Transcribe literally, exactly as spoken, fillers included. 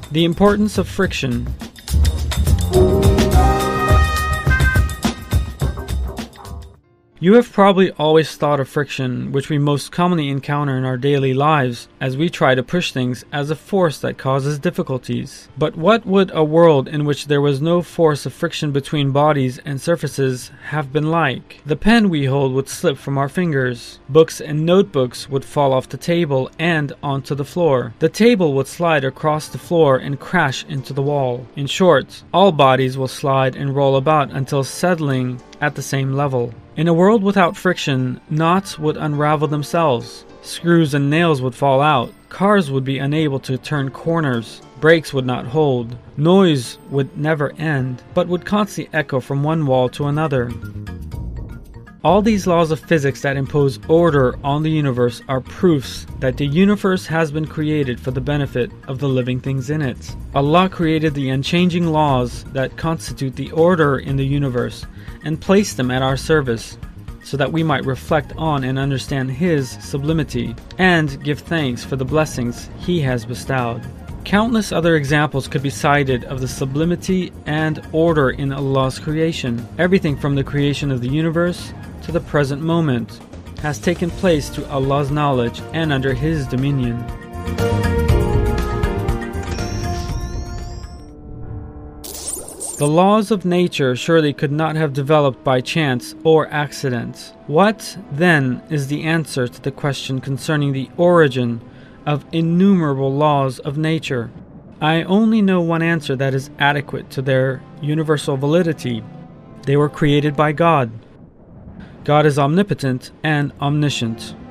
The importance of friction. You have probably always thought of friction, which we most commonly encounter in our daily lives as we try to push things, as a force that causes difficulties. But what would a world in which there was no force of friction between bodies and surfaces have been like? The pen we hold would slip from our fingers. Books and notebooks would fall off the table and onto the floor. The table would slide across the floor and crash into the wall. In short, all bodies will slide and roll about until settling at the same level. In a world without friction, knots would unravel themselves. Screws and nails would fall out. Cars would be unable to turn corners. Brakes would not hold. Noise would never end, but would constantly echo from one wall to another. All these laws of physics that impose order on the universe are proofs that the universe has been created for the benefit of the living things in it. Allah created the unchanging laws that constitute the order in the universe and placed them at our service so that we might reflect on and understand His sublimity and give thanks for the blessings He has bestowed. Countless other examples could be cited of the sublimity and order in Allah's creation. Everything from the creation of the universe to the present moment has taken place through Allah's knowledge and under His dominion. The laws of nature surely could not have developed by chance or accident. What, then, is the answer to the question concerning the origin of innumerable laws of nature? I only know one answer that is adequate to their universal validity. They were created by God. God is omnipotent and omniscient.